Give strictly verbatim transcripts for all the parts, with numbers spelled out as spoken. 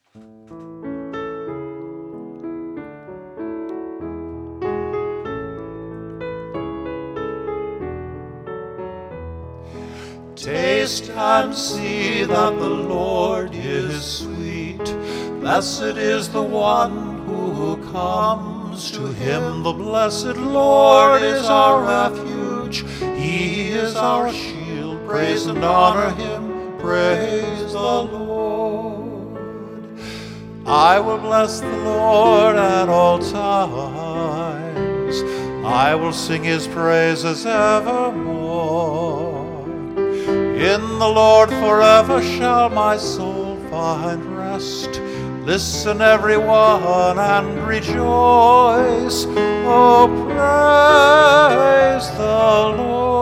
Taste and see that the Lord is sweet. Blessed is the one who comes to him. The blessed Lord is our refuge. He is our shield. Praise and honor him. Praise the Lord. I will bless the Lord at all times. I will sing his praises evermore. In the Lord forever shall my soul find rest. Listen, everyone, and rejoice. Oh, praise the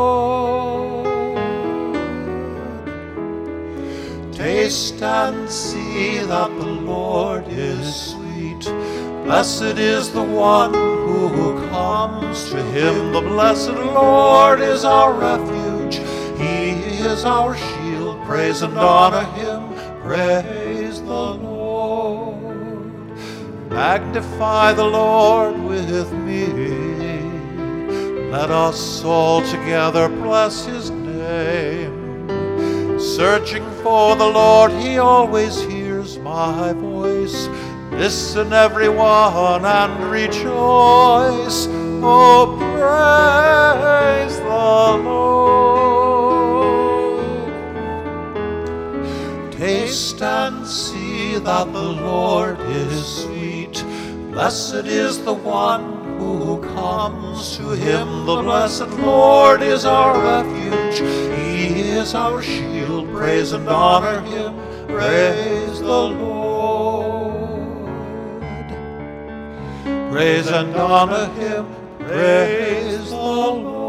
Lord. Taste and see that the Lord is sweet. Blessed is the one who comes to him. The blessed Lord is our refuge. He is our shield. Praise and honor him. Praise the Lord. Magnify the Lord with me. Let us all together bless his name. Searching for the Lord, he always hears my voice. Listen, everyone, and rejoice. Oh, praise the Lord. Taste and see that the Lord is sweet. Blessed is the one who comes to him. The blessed Lord is our refuge. He is our shield. Praise and honor him. Praise the Lord. Praise and honor him. Praise the Lord.